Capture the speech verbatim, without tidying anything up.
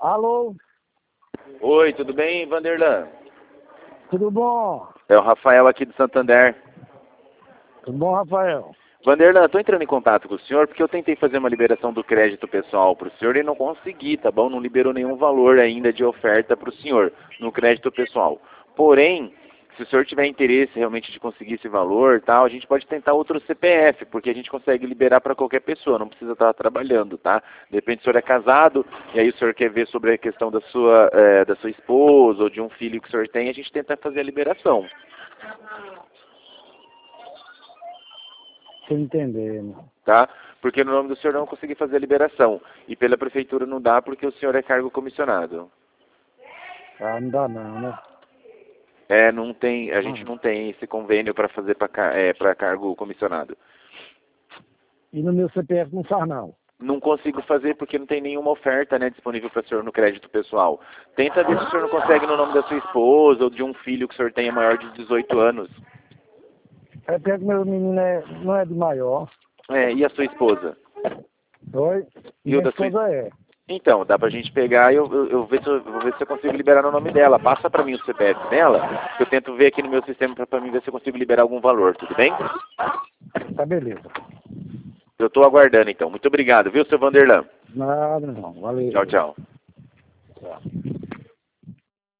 Alô? Oi, tudo bem, Vanderlan? Tudo bom? É o Rafael aqui do Santander. Tudo bom, Rafael? Vanderlan, estou entrando em contato com o senhor porque eu tentei fazer uma liberação do crédito pessoal para o senhor e não consegui, tá bom? Não liberou nenhum valor ainda de oferta para o senhor no crédito pessoal. Porém, se o senhor tiver interesse realmente de conseguir esse valor, tal, a gente pode tentar outro C P F, porque a gente consegue liberar para qualquer pessoa, não precisa estar trabalhando, tá? De repente o senhor é casado e aí o senhor quer ver sobre a questão da sua, é, da sua esposa ou de um filho que o senhor tem, a gente tenta fazer a liberação. Tô entendendo. Tá? Porque no nome do senhor eu não consegui fazer a liberação. E pela prefeitura não dá porque o senhor é cargo comissionado. Ah, não dá não, né? É, não tem, a gente Ah. não tem esse convênio para fazer para é, para cargo comissionado. E no meu C P F não faz não. Não consigo fazer porque não tem nenhuma oferta, né, disponível para o senhor no crédito pessoal. Tenta ver se o senhor não consegue no nome da sua esposa ou de um filho que o senhor tenha maior de dezoito anos. É porque meu menino é, não é de maior. É, e a sua esposa? Oi? E Minha o da sua esposa é. Então, dá pra gente pegar e eu, eu, eu, ver se eu vou ver se eu consigo liberar no nome dela. Passa pra mim o C P F dela, que eu tento ver aqui no meu sistema pra, pra mim ver se eu consigo liberar algum valor, tudo bem? Tá beleza. Eu tô aguardando então. Muito obrigado, viu, seu Vanderlan? Nada não, valeu. Tchau, tchau.